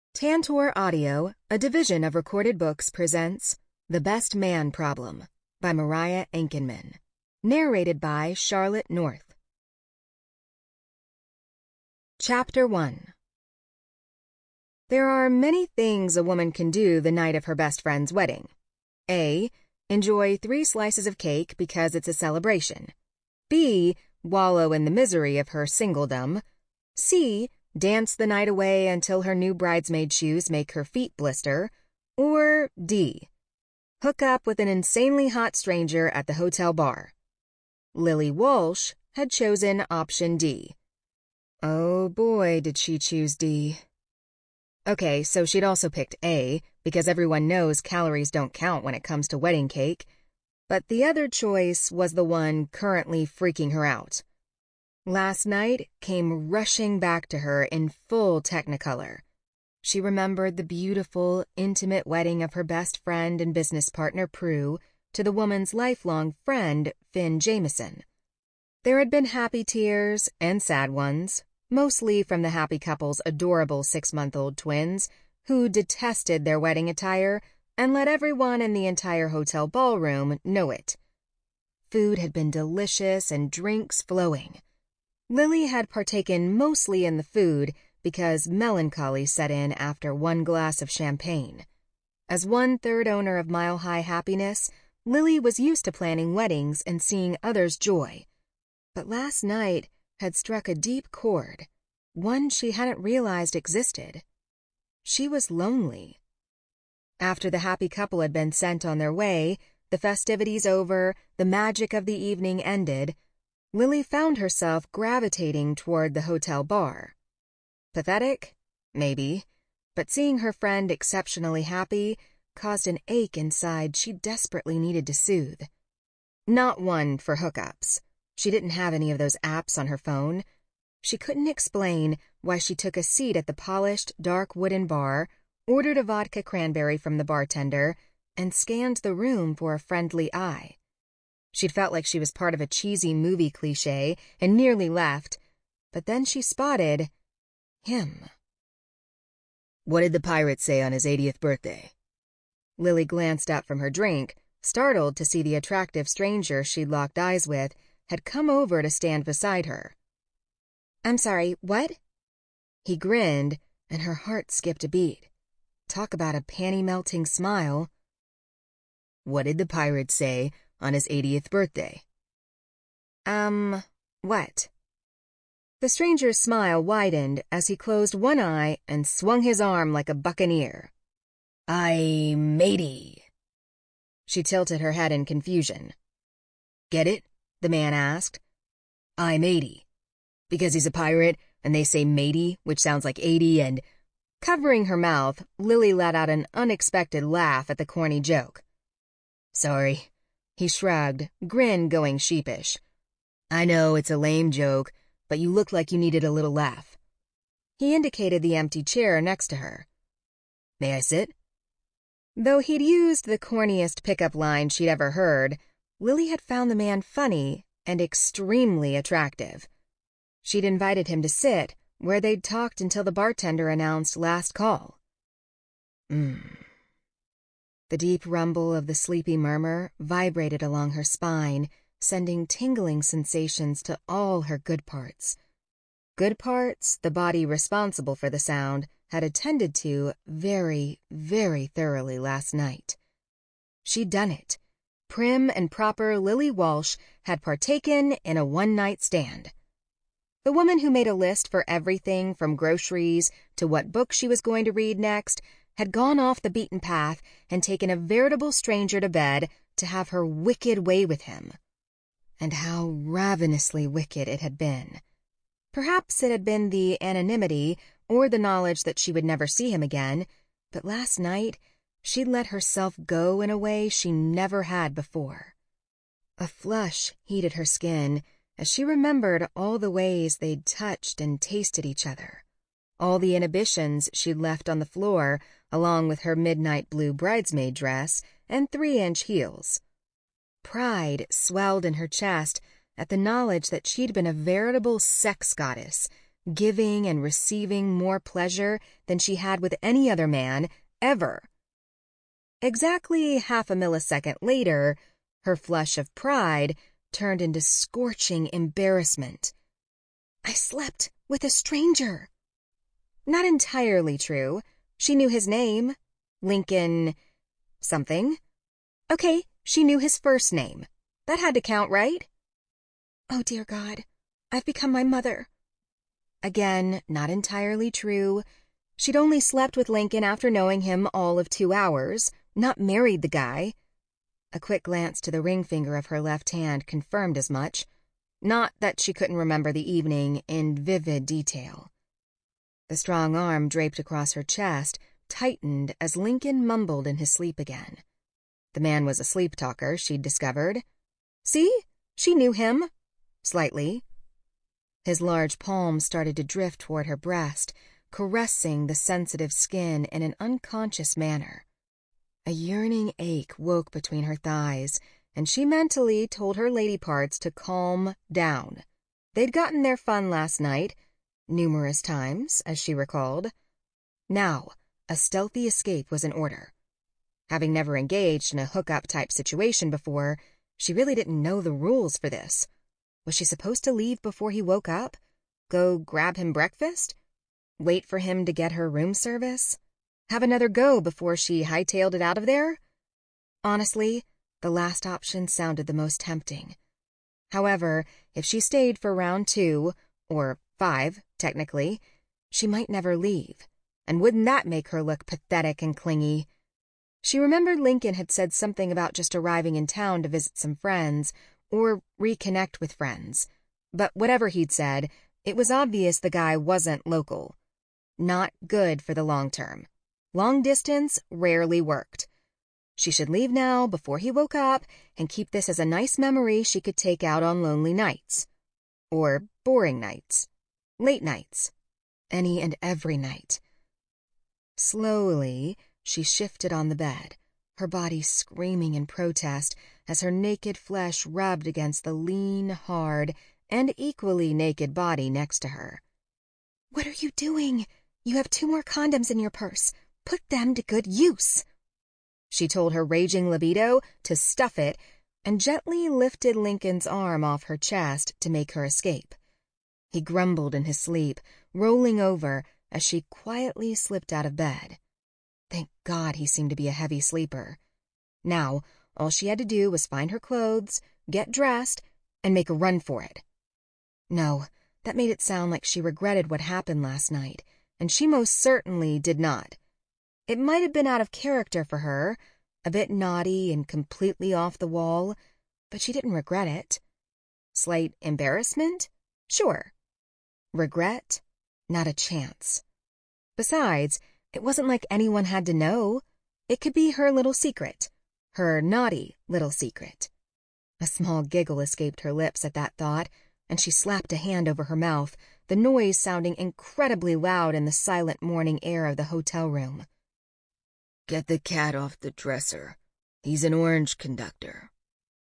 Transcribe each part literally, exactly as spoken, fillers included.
Tantor Audio, a division of Recorded Books, presents The Best Man Problem by Mariah Enkenman. Narrated by Charlotte North. Chapter one. There are many things a woman can do the night of her best friend's wedding. A. Enjoy three slices of cake because it's a celebration. B. Wallow in the misery of her singledom. C. Dance the night away until her new bridesmaid shoes make her feet blister. Or D. Hook up with an insanely hot stranger at the hotel bar. Lily Walsh had chosen option D. Oh boy, did she choose D. Okay, so she'd also picked A, because everyone knows calories don't count when it comes to wedding cake. But the other choice was the one currently freaking her out. Last night came rushing back to her in full Technicolor. She remembered the beautiful, intimate wedding of her best friend and business partner Prue to the woman's lifelong friend, Finn Jameson. There had been happy tears and sad ones, mostly from the happy couple's adorable six-month-old twins, who detested their wedding attire and let everyone in the entire hotel ballroom know it. Food had been delicious and drinks flowing. Lily had partaken mostly in the food because melancholy set in after one glass of champagne. As one-third owner of Mile High Happiness, Lily was used to planning weddings and seeing others' joy. But last night had struck a deep chord, one she hadn't realized existed. She was lonely. After the happy couple had been sent on their way, the festivities over, the magic of the evening ended, Lily found herself gravitating toward the hotel bar. Pathetic? Maybe. But seeing her friend exceptionally happy caused an ache inside she desperately needed to soothe. Not one for hookups. She didn't have any of those apps on her phone. She couldn't explain why she took a seat at the polished, dark wooden bar, ordered a vodka cranberry from the bartender, and scanned the room for a friendly eye. She'd felt like she was part of a cheesy movie cliché and nearly left, but then she spotted him. What did the pirate say on his eightieth birthday? Lily glanced up from her drink, startled to see the attractive stranger she'd locked eyes with had come over to stand beside her. I'm sorry, what? He grinned, and her heart skipped a beat. Talk about a panty-melting smile. What did the pirate say on his eightieth birthday? Um, what? The stranger's smile widened as he closed one eye and swung his arm like a buccaneer. I matey. She tilted her head in confusion. Get it? The man asked. I matey. Because he's a pirate, and they say matey, which sounds like eighty, and... Covering her mouth, Lily let out an unexpected laugh at the corny joke. Sorry. He shrugged, grin going sheepish. I know it's a lame joke, but you looked like you needed a little laugh. He indicated the empty chair next to her. May I sit? Though he'd used the corniest pickup line she'd ever heard, Lily had found the man funny and extremely attractive. She'd invited him to sit where they'd talked until the bartender announced last call. Hmm. The deep rumble of the sleepy murmur vibrated along her spine, sending tingling sensations to all her good parts. Good parts the body responsible for the sound had attended to very, very thoroughly last night. She'd done it. Prim and proper Lily Walsh had partaken in a one-night stand. The woman who made a list for everything from groceries to what book she was going to read next had gone off the beaten path and taken a veritable stranger to bed to have her wicked way with him. And how ravenously wicked it had been. Perhaps it had been the anonymity or the knowledge that she would never see him again, but last night she'd let herself go in a way she never had before. A flush heated her skin as she remembered all the ways they'd touched and tasted each other, all the inhibitions she'd left on the floor along with her midnight blue bridesmaid dress and three-inch heels. Pride swelled in her chest at the knowledge that she'd been a veritable sex goddess, giving and receiving more pleasure than she had with any other man, ever. Exactly half a millisecond later, her flush of pride turned into scorching embarrassment. I slept with a stranger. Not entirely true. She knew his name. Lincoln... something. Okay, she knew his first name. That had to count, right? Oh, dear God, I've become my mother. Again, not entirely true. She'd only slept with Lincoln after knowing him all of two hours, not married the guy. A quick glance to the ring finger of her left hand confirmed as much. Not that she couldn't remember the evening in vivid detail. The strong arm draped across her chest tightened as Lincoln mumbled in his sleep again. The man was a sleep talker, she'd discovered. See? She knew him. Slightly. His large palm started to drift toward her breast, caressing the sensitive skin in an unconscious manner. A yearning ache woke between her thighs, and she mentally told her lady parts to calm down. They'd gotten their fun last night, numerous times, as she recalled. Now, a stealthy escape was in order. Having never engaged in a hookup-type situation before, she really didn't know the rules for this. Was she supposed to leave before he woke up? Go grab him breakfast? Wait for him to get her room service? Have another go before she hightailed it out of there? Honestly, the last option sounded the most tempting. However, if she stayed for round two, or five, technically, she might never leave. And wouldn't that make her look pathetic and clingy? She remembered Lincoln had said something about just arriving in town to visit some friends, or reconnect with friends. But whatever he'd said, it was obvious the guy wasn't local. Not good for the long term. Long distance rarely worked. She should leave now before he woke up and keep this as a nice memory she could take out on lonely nights. Or boring nights. Late nights. Any and every night. Slowly, she shifted on the bed, her body screaming in protest as her naked flesh rubbed against the lean, hard, and equally naked body next to her. "What are you doing? You have two more condoms in your purse. Put them to good use." She told her raging libido to stuff it and gently lifted Lincoln's arm off her chest to make her escape. He grumbled in his sleep, rolling over as she quietly slipped out of bed. Thank God he seemed to be a heavy sleeper. Now, all she had to do was find her clothes, get dressed, and make a run for it. No, that made it sound like she regretted what happened last night, and she most certainly did not. It might have been out of character for her, a bit naughty and completely off the wall, but she didn't regret it. Slight embarrassment? Sure. Regret? Not a chance. Besides, it wasn't like anyone had to know. It could be her little secret. Her naughty little secret. A small giggle escaped her lips at that thought, and she slapped a hand over her mouth, the noise sounding incredibly loud in the silent morning air of the hotel room. "Get the cat off the dresser. He's an orange conductor."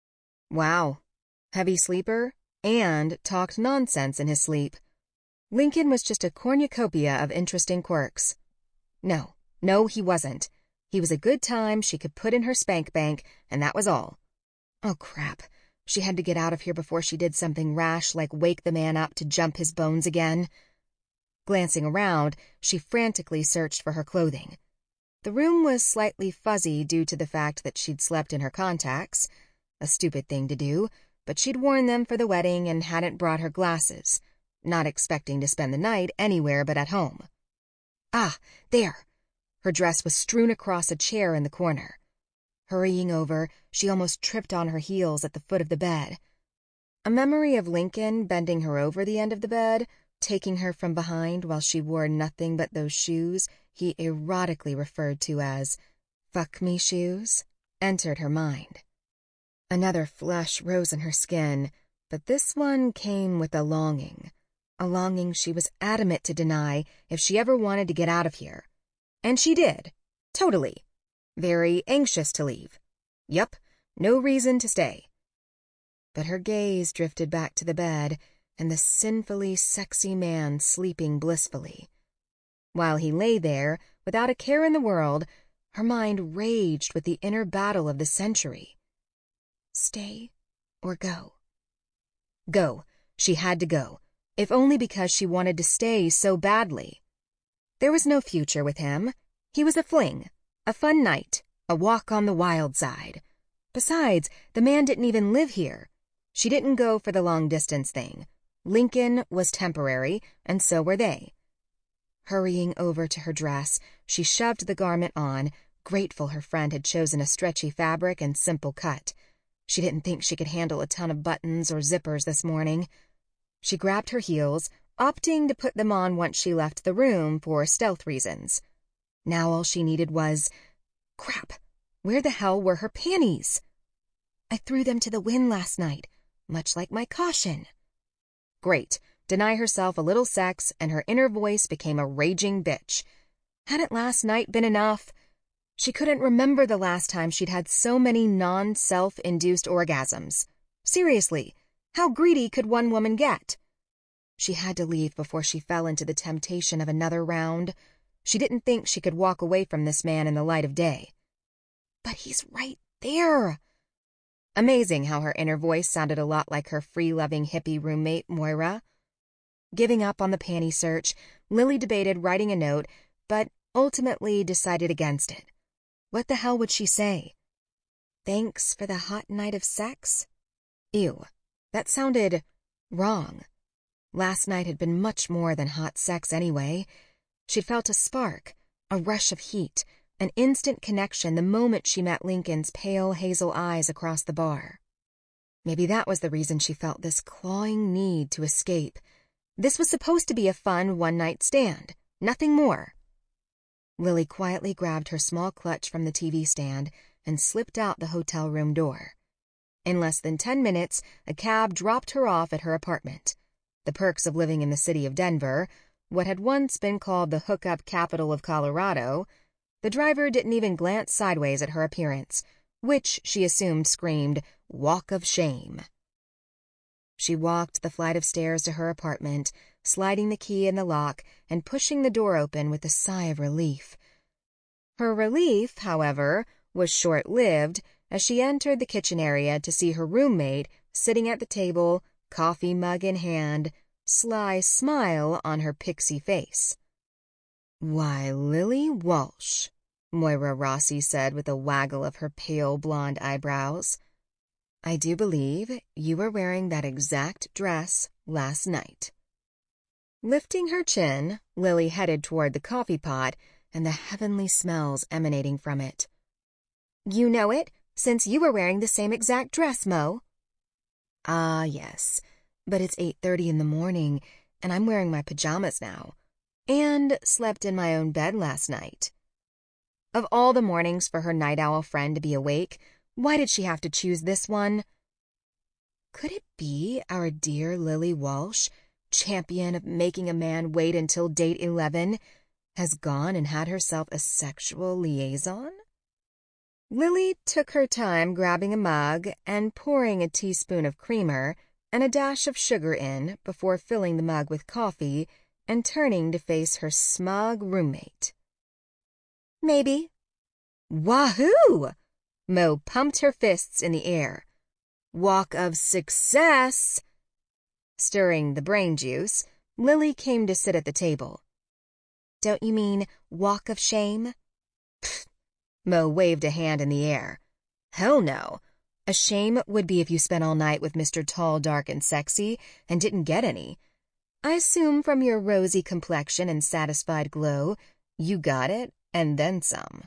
Wow. Heavy sleeper, and talked nonsense in his sleep. Lincoln was just a cornucopia of interesting quirks. No, no, he wasn't. He was a good time she could put in her spank bank, and that was all. Oh, crap. She had to get out of here before she did something rash like wake the man up to jump his bones again. Glancing around, she frantically searched for her clothing. The room was slightly fuzzy due to the fact that she'd slept in her contacts. A stupid thing to do, but she'd worn them for the wedding and hadn't brought her glasses, not expecting to spend the night anywhere but at home. Ah, there! Her dress was strewn across a chair in the corner. Hurrying over, she almost tripped on her heels at the foot of the bed. A memory of Lincoln bending her over the end of the bed, taking her from behind while she wore nothing but those shoes he erotically referred to as fuck-me shoes, entered her mind. Another flush rose in her skin, but this one came with a longing, a longing she was adamant to deny if she ever wanted to get out of here. And she did, totally. Very anxious to leave. Yup, no reason to stay. But her gaze drifted back to the bed, and the sinfully sexy man sleeping blissfully. While he lay there, without a care in the world, her mind raged with the inner battle of the century. Stay or go? Go. She had to go, if only because she wanted to stay so badly. There was no future with him. He was a fling, a fun night, a walk on the wild side. Besides, the man didn't even live here. She didn't go for the long-distance thing. Lincoln was temporary, and so were they. Hurrying over to her dress, she shoved the garment on, grateful her friend had chosen a stretchy fabric and simple cut. She didn't think she could handle a ton of buttons or zippers this morning. She grabbed her heels, opting to put them on once she left the room for stealth reasons. Now all she needed was... Crap! Where the hell were her panties? I threw them to the wind last night, much like my caution. Great. Deny herself a little sex, and her inner voice became a raging bitch. Hadn't last night been enough? She couldn't remember the last time she'd had so many non-self-induced orgasms. Seriously, how greedy could one woman get? She had to leave before she fell into the temptation of another round. She didn't think she could walk away from this man in the light of day. But he's right there. Amazing how her inner voice sounded a lot like her free-loving hippie roommate, Moira. Giving up on the panty search, Lily debated writing a note, but ultimately decided against it. What the hell would she say? Thanks for the hot night of sex? Ew, that sounded wrong. Last night had been much more than hot sex anyway. She'd felt a spark, a rush of heat, an instant connection the moment she met Lincoln's pale hazel eyes across the bar. Maybe that was the reason she felt this clawing need to escape. This was supposed to be a fun one-night stand, nothing more. Lily quietly grabbed her small clutch from the T V stand and slipped out the hotel room door. In less than ten minutes, a cab dropped her off at her apartment. The perks of living in the city of Denver, what had once been called the hookup capital of Colorado. The driver didn't even glance sideways at her appearance, which she assumed screamed, "Walk of shame." She walked the flight of stairs to her apartment, sliding the key in the lock and pushing the door open with a sigh of relief. Her relief, however, was short-lived as she entered the kitchen area to see her roommate sitting at the table, coffee mug in hand, sly smile on her pixie face. "Why, Lily Walsh," Moira Rossi said with a waggle of her pale blonde eyebrows. "I do believe you were wearing that exact dress last night." Lifting her chin, Lily headed toward the coffee pot and the heavenly smells emanating from it. "You know it, since you were wearing the same exact dress, Mo." "Ah, yes, but it's eight thirty in the morning, and I'm wearing my pajamas now, and slept in my own bed last night." Of all the mornings for her night owl friend to be awake, why did she have to choose this one? Could it be our dear Lily Walsh, champion of making a man wait until date eleven, has gone and had herself a sexual liaison? Lily took her time grabbing a mug and pouring a teaspoon of creamer and a dash of sugar in before filling the mug with coffee and turning to face her smug roommate. "Maybe." "Wahoo!" Mo pumped her fists in the air. "Walk of success!" Stirring the brain juice, Lily came to sit at the table. "Don't you mean walk of shame?" Pfft. Mo waved a hand in the air. "Hell no. A shame would be if you spent all night with Mister Tall, Dark, and Sexy and didn't get any. I assume from your rosy complexion and satisfied glow, you got it, and then some."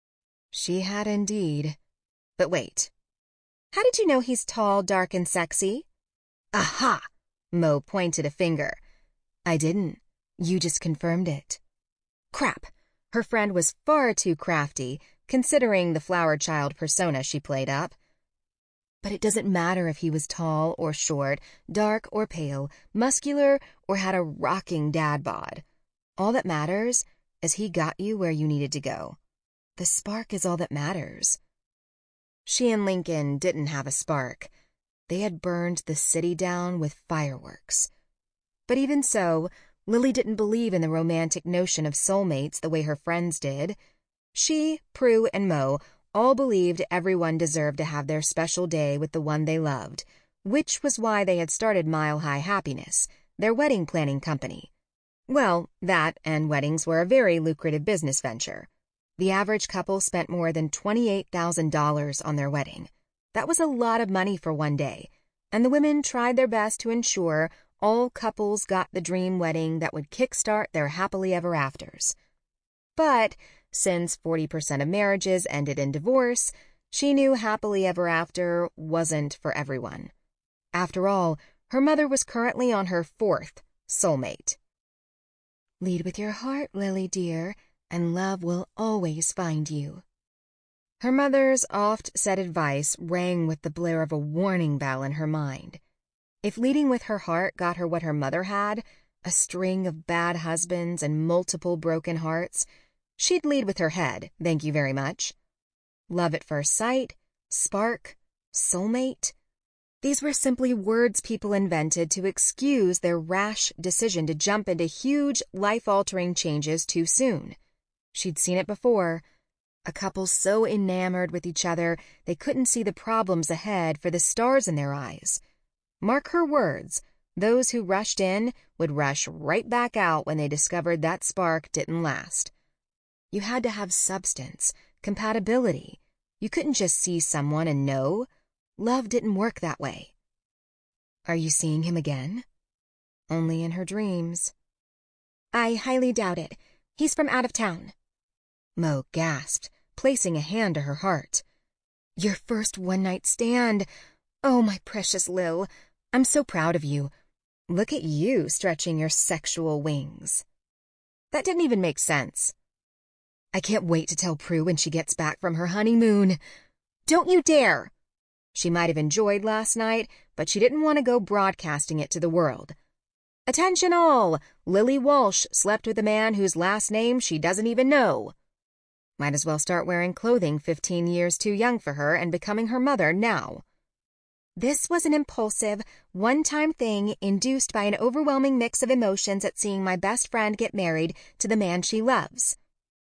She had indeed. But wait. How did you know he's tall, dark, and sexy? Aha! Mo pointed a finger. I didn't. You just confirmed it. Crap. Her friend was far too crafty, considering the flower child persona she played up. But it doesn't matter if he was tall or short, dark or pale, muscular or had a rocking dad bod. All that matters is he got you where you needed to go. The spark is all that matters. She and Lincoln didn't have a spark. They had burned the city down with fireworks. But even so, Lily didn't believe in the romantic notion of soulmates the way her friends did. She, Prue, and Mo all believed everyone deserved to have their special day with the one they loved, which was why they had started Mile High Happiness, their wedding planning company. Well, that and weddings were a very lucrative business venture. The average couple spent more than twenty-eight thousand dollars on their wedding. That was a lot of money for one day, and the women tried their best to ensure all couples got the dream wedding that would kickstart their happily ever afters. But since forty percent of marriages ended in divorce, she knew happily ever after wasn't for everyone. After all, her mother was currently on her fourth soulmate. Lead with your heart, Lily dear, and love will always find you. Her mother's oft-said advice rang with the blare of a warning bell in her mind. If leading with her heart got her what her mother had, a string of bad husbands and multiple broken hearts, she'd lead with her head, thank you very much. Love at first sight, spark, soulmate. These were simply words people invented to excuse their rash decision to jump into huge, life-altering changes too soon. She'd seen it before. A couple so enamored with each other they couldn't see the problems ahead for the stars in their eyes. Mark her words, those who rushed in would rush right back out when they discovered that spark didn't last. You had to have substance, compatibility. You couldn't just see someone and know. Love didn't work that way. Are you seeing him again? Only in her dreams. I highly doubt it. He's from out of town. Mo gasped, placing a hand to her heart. Your first one-night stand. Oh, my precious Lil. I'm so proud of you. Look at you stretching your sexual wings. That didn't even make sense. I can't wait to tell Prue when she gets back from her honeymoon. Don't you dare! She might have enjoyed last night, but she didn't want to go broadcasting it to the world. Attention all! Lily Walsh slept with a man whose last name she doesn't even know. Might as well start wearing clothing fifteen years too young for her and becoming her mother now. This was an impulsive, one-time thing induced by an overwhelming mix of emotions at seeing my best friend get married to the man she loves.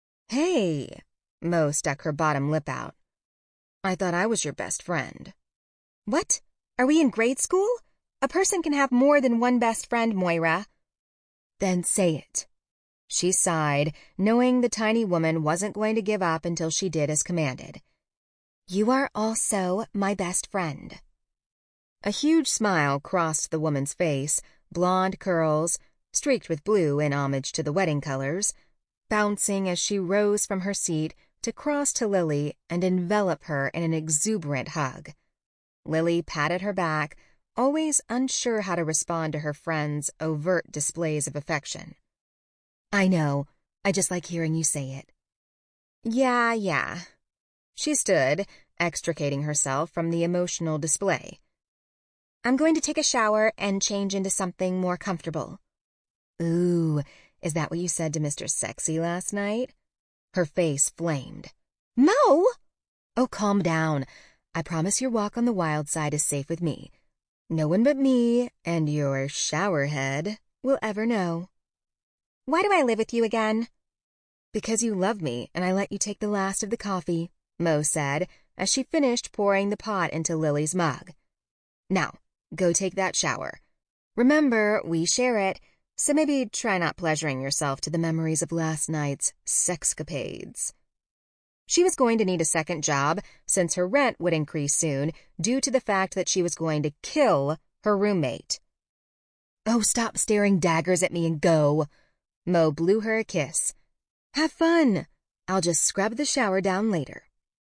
Hey, Mo stuck her bottom lip out. I thought I was your best friend. What? Are we in grade school? A person can have more than one best friend, Moira. Then say it. She sighed, knowing the tiny woman wasn't going to give up until she did as commanded. You are also my best friend. A huge smile crossed the woman's face, blonde curls, streaked with blue in homage to the wedding colors, bouncing as she rose from her seat to cross to Lily and envelop her in an exuberant hug. Lily patted her back, always unsure how to respond to her friend's overt displays of affection. I know. I just like hearing you say it. Yeah, yeah. She stood, extricating herself from the emotional display. I'm going to take a shower and change into something more comfortable. Ooh, is that what you said to Mister Sexy last night? Her face flamed. Mo! Oh, calm down. I promise your walk on the wild side is safe with me. No one but me and your showerhead will ever know. Why do I live with you again? Because you love me and I let you take the last of the coffee, Mo said as she finished pouring the pot into Lily's mug. Now, go take that shower. Remember, we share it, so maybe try not pleasuring yourself to the memories of last night's sexcapades. She was going to need a second job since her rent would increase soon due to the fact that she was going to kill her roommate. Oh, stop staring daggers at me and go. Mo blew her a kiss. Have fun. I'll just scrub the shower down later.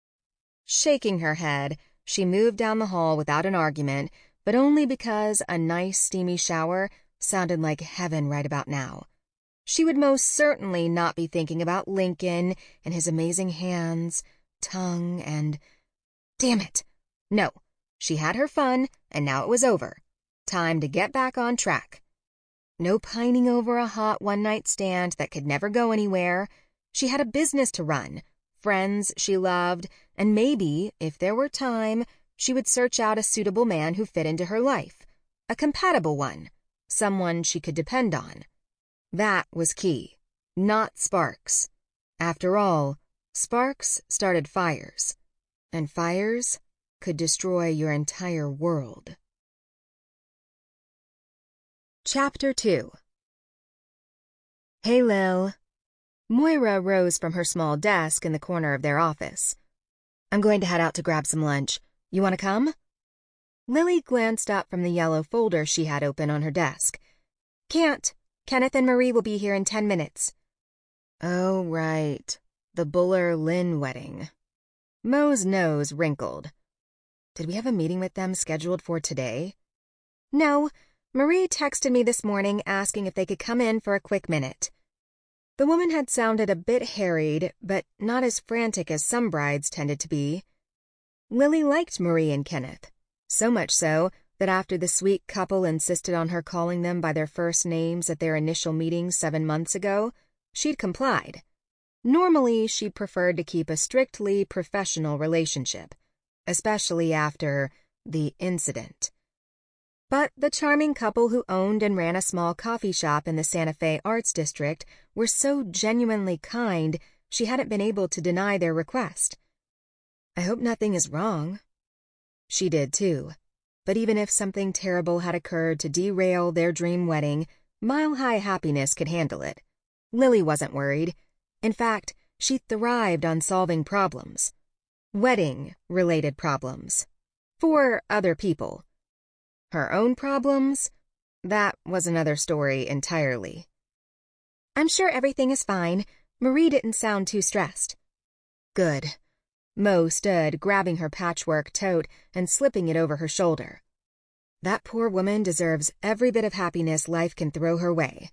Shaking her head, she moved down the hall without an argument, but only because a nice steamy shower sounded like heaven right about now. She would most certainly not be thinking about Lincoln and his amazing hands, tongue, and... Damn it! No, she had her fun, and now it was over. Time to get back on track. No pining over a hot one-night stand that could never go anywhere. She had a business to run, friends she loved, and maybe, if there were time, she would search out a suitable man who fit into her life. A compatible one. someone she could depend on. That was key, not sparks. After all, sparks started fires, and fires could destroy your entire world. Chapter two. Hey, Lil. Moira rose from her small desk in the corner of their office. I'm going to head out to grab some lunch. You want to come? Lily glanced up from the yellow folder she had open on her desk. Can't. Kenneth and Marie will be here in ten minutes. Oh, right. The Buller-Lynn wedding. Mo's nose wrinkled. Did we have a meeting with them scheduled for today? No. Marie texted me this morning asking if they could come in for a quick minute. The woman had sounded a bit harried, but not as frantic as some brides tended to be. Lily liked Marie and Kenneth, so much so that after the sweet couple insisted on her calling them by their first names at their initial meeting seven months ago, she'd complied. Normally, she preferred to keep a strictly professional relationship, especially after the incident. But the charming couple who owned and ran a small coffee shop in the Santa Fe Arts District were so genuinely kind she hadn't been able to deny their request. I hope nothing is wrong. She did too, but even if something terrible had occurred to derail their dream wedding, Mile High Happiness could handle it. Lily wasn't worried. In fact, she thrived on solving problems. Wedding-related problems. For other people. Her own problems? That was another story entirely. I'm sure everything is fine. Marie didn't sound too stressed. Good. Mo stood, grabbing her patchwork tote and slipping it over her shoulder. That poor woman deserves every bit of happiness life can throw her way.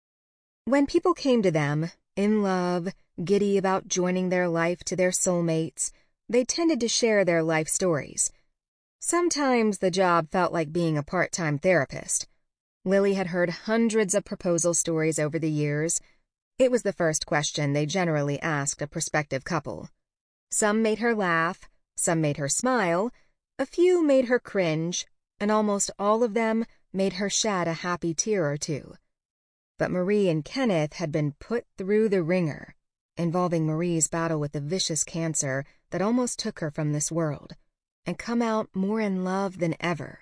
When people came to them, in love, giddy about joining their life to their soulmates, they tended to share their life stories. Sometimes the job felt like being a part-time therapist. Lily had heard hundreds of proposal stories over the years. It was the first question they generally asked a prospective couple. Some made her laugh, some made her smile, a few made her cringe, and almost all of them made her shed a happy tear or two. But Marie and Kenneth had been put through the ringer, involving Marie's battle with a vicious cancer that almost took her from this world, and come out more in love than ever.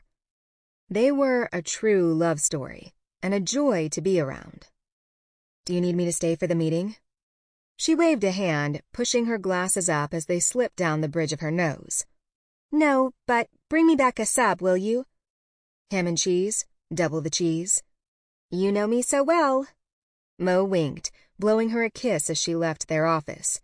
They were a true love story, and a joy to be around. Do you need me to stay for the meeting? She waved a hand, pushing her glasses up as they slipped down the bridge of her nose. No, but bring me back a sub, will you? Ham and cheese? Double the cheese? You know me so well. Mo winked, blowing her a kiss as she left their office.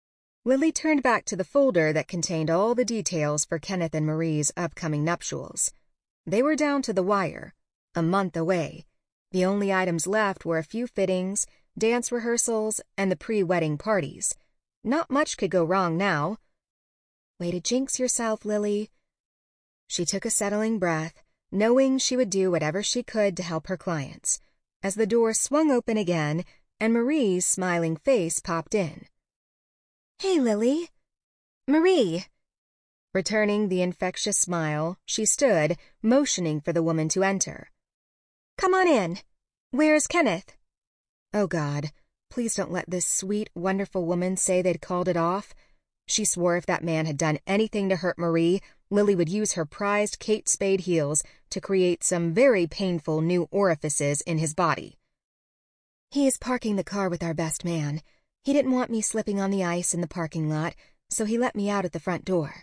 Lily turned back to the folder that contained all the details for Kenneth and Marie's upcoming nuptials. They were down to the wire, a month away. The only items left were a few fittings, dance rehearsals, and the pre-wedding parties. Not much could go wrong now. Way to jinx yourself, Lily. She took a settling breath, knowing she would do whatever she could to help her clients, as the door swung open again and Marie's smiling face popped in. Hey, Lily. Marie. Returning the infectious smile, she stood, motioning for the woman to enter. Come on in. Where's Kenneth? Oh, God, please don't let this sweet, wonderful woman say they'd called it off. She swore if that man had done anything to hurt Marie, Lily would use her prized Kate Spade heels to create some very painful new orifices in his body. He is parking the car with our best man. He didn't want me slipping on the ice in the parking lot, so he let me out at the front door.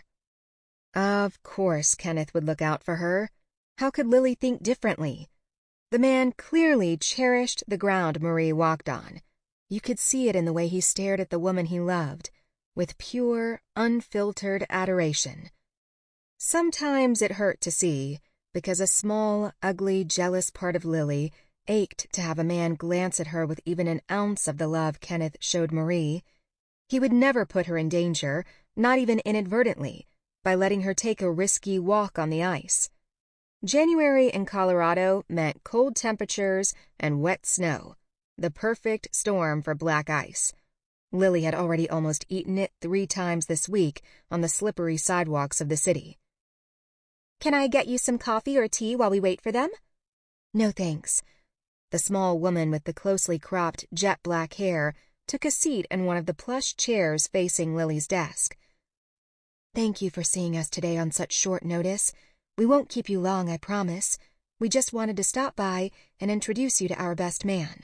Of course Kenneth would look out for her. How could Lily think differently? The man clearly cherished the ground Marie walked on. You could see it in the way he stared at the woman he loved, with pure, unfiltered adoration. Sometimes it hurt to see, because a small, ugly, jealous part of Lily ached to have a man glance at her with even an ounce of the love Kenneth showed Marie. He would never put her in danger, not even inadvertently, by letting her take a risky walk on the ice. January in Colorado meant cold temperatures and wet snow, the perfect storm for black ice. Lily had already almost eaten it three times this week on the slippery sidewalks of the city. Can I get you some coffee or tea while we wait for them? No thanks. The small woman with the closely cropped, jet-black hair took a seat in one of the plush chairs facing Lily's desk. Thank you for seeing us today on such short notice. We won't keep you long, I promise. We just wanted to stop by and introduce you to our best man.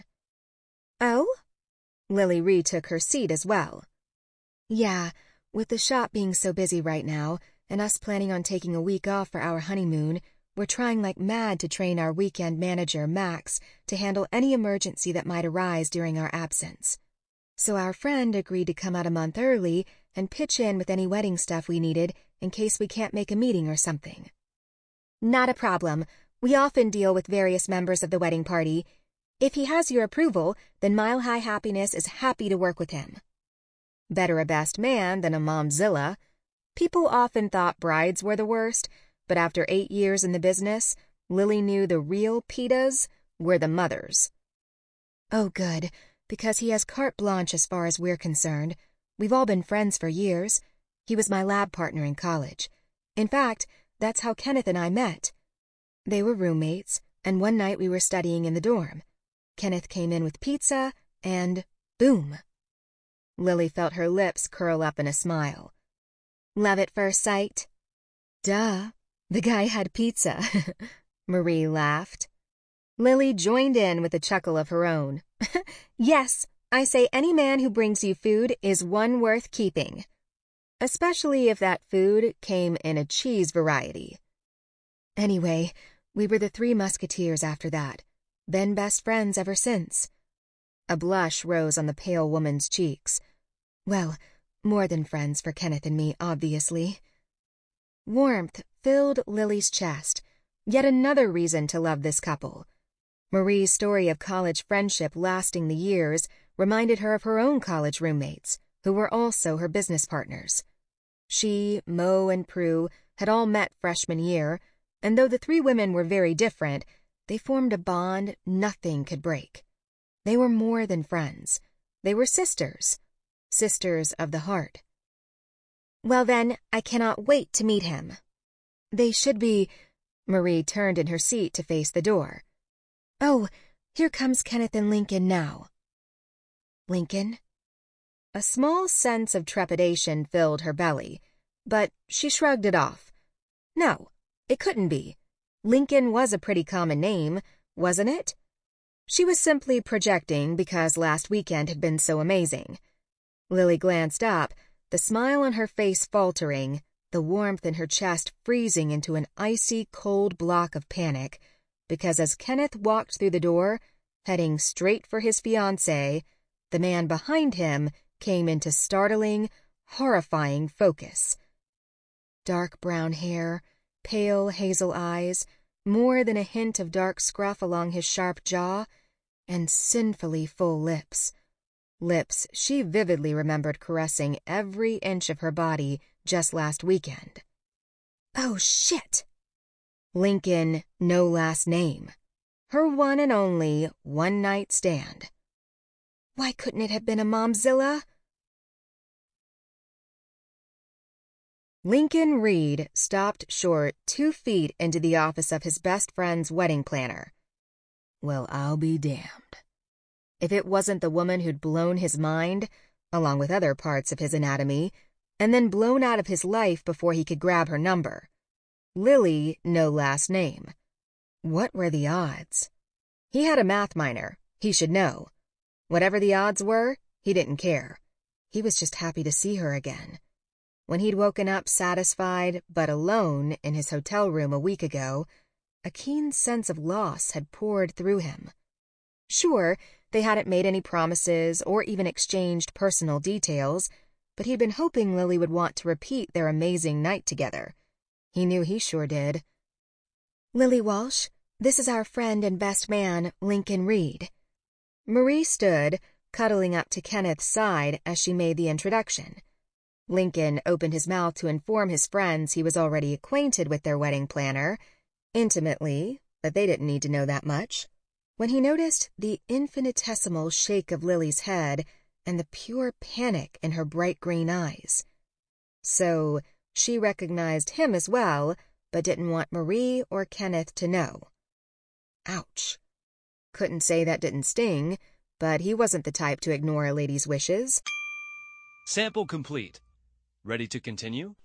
Oh? Lily retook her seat as well. Yeah, with the shop being so busy right now, and us planning on taking a week off for our honeymoon, we're trying like mad to train our weekend manager, Max, to handle any emergency that might arise during our absence. So our friend agreed to come out a month early and pitch in with any wedding stuff we needed in case we can't make a meeting or something. Not a problem. We often deal with various members of the wedding party. If he has your approval, then Mile High Happiness is happy to work with him. Better a best man than a momzilla. People often thought brides were the worst, but after eight years in the business, Lily knew the real pitas were the mothers. Oh, good, because he has carte blanche as far as we're concerned. We've all been friends for years. He was my lab partner in college. In fact, that's how Kenneth and I met. They were roommates, and one night we were studying in the dorm. Kenneth came in with pizza, and boom. Lily felt her lips curl up in a smile. Love at first sight? Duh. The guy had pizza. Marie laughed. Lily joined in with a chuckle of her own. Yes, I say any man who brings you food is one worth keeping. Especially if that food came in a cheese variety. Anyway, we were the Three Musketeers after that. Been best friends ever since. A blush rose on the pale woman's cheeks. Well, more than friends for Kenneth and me, obviously. Warmth filled Lily's chest. Yet another reason to love this couple. Marie's story of college friendship lasting the years reminded her of her own college roommates, who were also her business partners. She, Mo, and Prue had all met freshman year, and though the three women were very different, they formed a bond nothing could break. They were more than friends. They were sisters. Sisters of the heart. Well then, I cannot wait to meet him. They should be... Marie turned in her seat to face the door. Oh, here comes Kenneth and Lincoln now. Lincoln? A small sense of trepidation filled her belly, but she shrugged it off. No, it couldn't be. Lincoln was a pretty common name, wasn't it? She was simply projecting because last weekend had been so amazing. Lily glanced up, the smile on her face faltering, the warmth in her chest freezing into an icy cold block of panic, because as Kenneth walked through the door, heading straight for his fiancée, the man behind him came into startling, horrifying focus. Dark brown hair, pale hazel eyes, more than a hint of dark scruff along his sharp jaw, and sinfully full lips. Lips she vividly remembered caressing every inch of her body just last weekend. Oh, shit! Lincoln, no last name. Her one and only one-night stand. Why couldn't it have been a momzilla? Lincoln Reed stopped short two feet into the office of his best friend's wedding planner. Well, I'll be damned. If it wasn't the woman who'd blown his mind, along with other parts of his anatomy, and then blown out of his life before he could grab her number. Lily, no last name. What were the odds? He had a math minor. He should know. Whatever the odds were, he didn't care. He was just happy to see her again. When he'd woken up satisfied but alone in his hotel room a week ago, a keen sense of loss had poured through him. Sure, they hadn't made any promises or even exchanged personal details, but he'd been hoping Lily would want to repeat their amazing night together. He knew he sure did. Lily Walsh, this is our friend and best man, Lincoln Reed. Marie stood, cuddling up to Kenneth's side as she made the introduction. Lincoln opened his mouth to inform his friends he was already acquainted with their wedding planner, intimately, but they didn't need to know that much, when he noticed the infinitesimal shake of Lily's head and the pure panic in her bright green eyes. So she recognized him as well, but didn't want Marie or Kenneth to know. Ouch. Couldn't say that didn't sting, but he wasn't the type to ignore a lady's wishes. Sample complete. Ready to continue?